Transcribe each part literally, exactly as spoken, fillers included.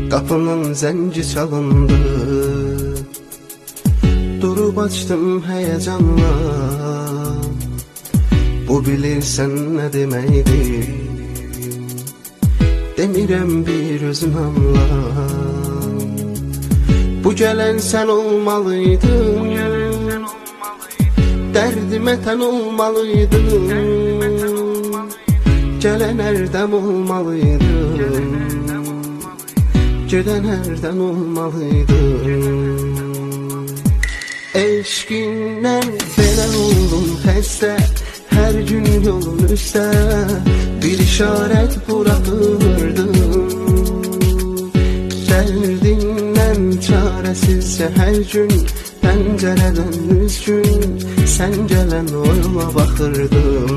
Kapının zənci çalındı, durub açdım heyecanla. Bu bilirsən nə deməkdir, demirəm bir özün anla. Bu gələn sən olmalıydın, dərdimə tən olmalıydın. Gələn ərdəm olmalıydın, gedən ərdən olmalıydın. Eşqindən belə oldum xəstə, hər gün yolun üstə bir işarət buraxırdım. Dərdindən çarəsizcə hər gün pəncərədən üzgün sən gələn o yola baxırdım.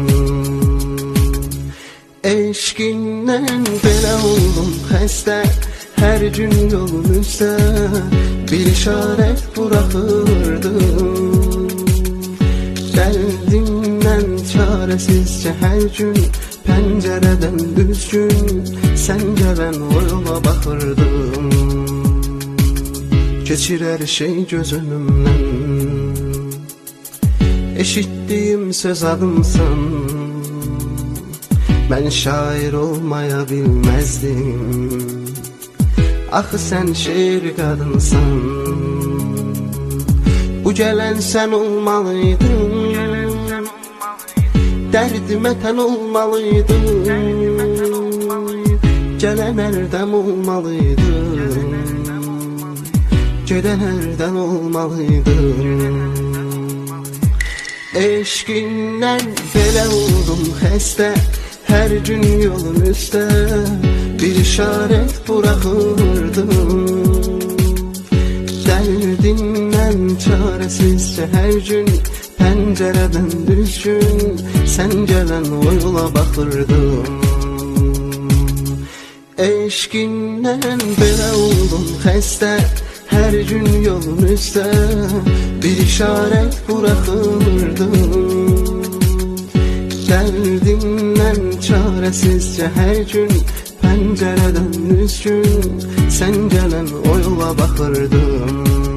Eşqindən belə oldum xəstə, hər gün yolun üstə bir işarət buraxırdım. Dərdimdən çarəsizcə hər gün pəncərədən üzgün sən gələn o yola baxırdım. Keçir hər şey göz önümdən, eşitdiyim söz adımsan. Mən şair olmaya bilməzdim, axı sən şeir qadınsan. Bu gələn sən olmalıydın, dərdimə tən olmalıydın. Gələn ərdəm olmalıydın, gedən ərdən olmalıydın. Eşqindən belə oldum xəstə, hər gün yolun üstə bir işarət buraxırdım. Dərdimdən çarəsizcə hər gün pəncərədən düzgün sən gələn o yola baxırdım. Eşqindən belə oldum xəstə, hər gün yolun üstə bir işarət buraxırdım. Dərdimdən çarəsizcə hər gün pəncərədən üzgün sən gələn o yola baxırdım.